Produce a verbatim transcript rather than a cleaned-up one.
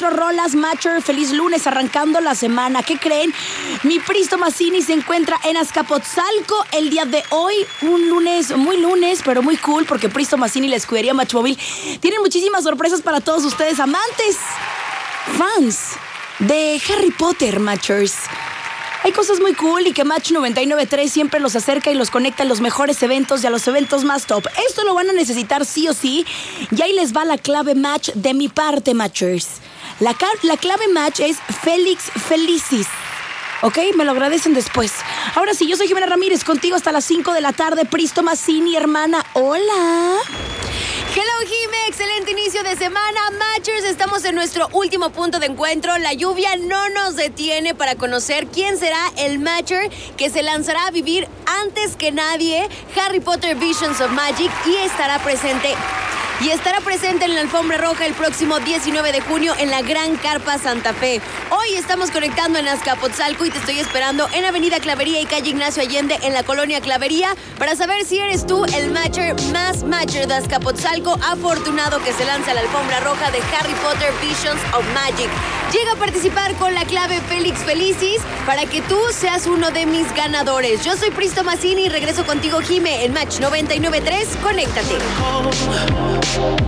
veinticuatro rolas, Matcher. Feliz lunes, arrancando la semana. ¿Qué creen? Mi Pristo Mazzini se encuentra en Azcapotzalco el día de hoy. Un lunes, muy lunes, pero muy cool, porque Pristo Mazzini y la escudería Matchmóvil tienen muchísimas sorpresas para todos ustedes, amantes, fans de Harry Potter, Matchers. Hay cosas muy cool y que Match noventa y nueve punto tres siempre los acerca y los conecta a los mejores eventos y a los eventos más top. Esto lo van a necesitar sí o sí. Y ahí les va la clave Match de mi parte, Matchers. La, la clave Match es Félix Felicis. ¿Ok? Me lo agradecen después. Ahora sí, yo soy Jimena Ramírez, contigo hasta las cinco de la tarde. Pristo Mazzini, hermana, hola. Hello, Jime, excelente inicio de semana. Matchers, estamos en nuestro último punto de encuentro. La lluvia no nos detiene para conocer quién será el Matcher que se lanzará a vivir antes que nadie Harry Potter Visions of Magic y estará presente Y estará presente en la alfombra roja el próximo diecinueve de junio en la Gran Carpa Santa Fe. Hoy estamos conectando en Azcapotzalco y te estoy esperando en Avenida Clavería y Calle Ignacio Allende en la Colonia Clavería para saber si eres tú el Matcher más Matcher de Azcapotzalco afortunado que se lanza a la alfombra roja de Harry Potter Visions of Magic. Llega a participar con la clave Félix Felicis para que tú seas uno de mis ganadores. Yo soy Pristo Mazzini y regreso contigo, Jime, en Match noventa y nueve punto tres. Conéctate.